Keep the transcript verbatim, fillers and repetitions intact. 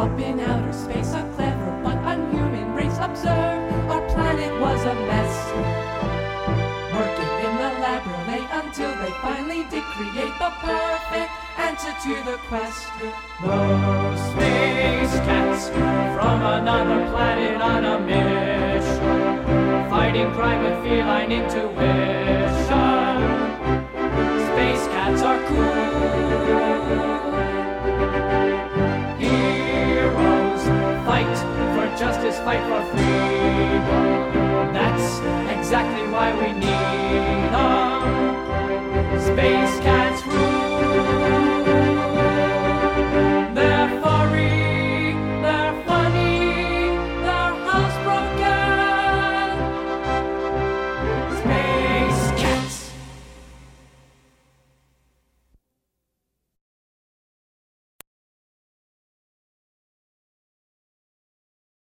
up in outer space, a clever but unhuman race. Observe, our planet was a mess. Working in the lab relay until they finally did create the perfect answer to the quest. The space cats from another planet on a mission, fighting crime with feline intuition. Space cats are cool. Heroes fight for justice, fight for freedom. That's exactly why we need them. Space cats rule.